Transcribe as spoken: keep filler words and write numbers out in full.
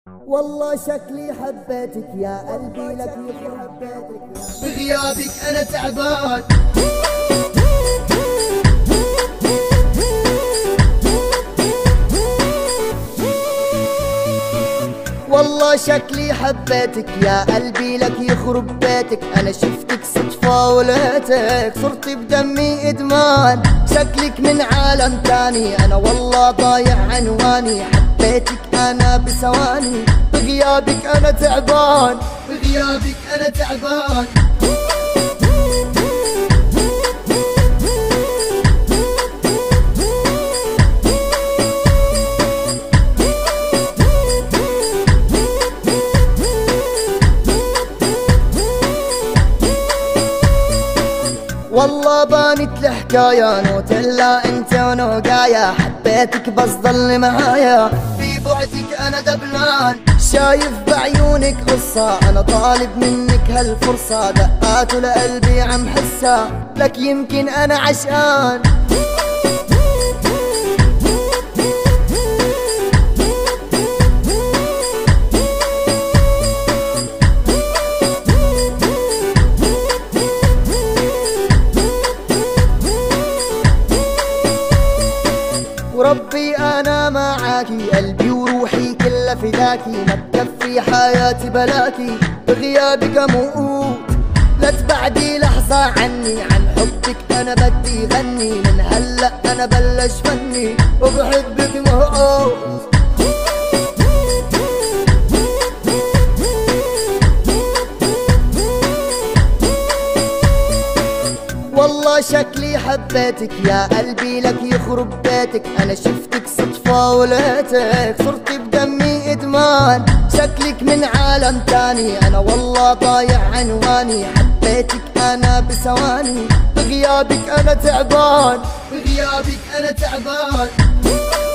والله شكلي حبيتك يا قلبي لك حبيتك بغيابك انا تعبان. والله شكلي حبيتك يا قلبي لك يخرب بيتك. انا شفتك صدفة ولقيتك صرت بدمي ادمان. شكلك من عالم تاني انا والله ضايع عنواني. حبيتك انا بثواني بغيابك انا تعبان. بغيابك انا تعبان. والله بانت الحكاية نوتيلا انت ونوقايا. حبيتك بس ضل معايا في بعدك انا دبلان. شايف بعيونك قصة انا طالب منك هالفرصة. دقات لقلبي عم حسها لك يمكن انا عشقان. وربي انا معاكي قلبي وروحي كلها فداكي. ما تكفي حياتي بلاكي بغيابك اموت. لا تبعدي لحظة عني عن حبك انا بدي غني. من هلا انا بلش فني وبحبك موت. والله شكلي حبيتك يا قلبي لك يخرب بيتك. انا شفتك صدفة ولقيتك صرت بدمي ادمان. شكلك من عالم تاني انا والله ضايع عنواني. حبيتك انا بثواني بغيابك انا تعبان. بغيابك انا تعبان.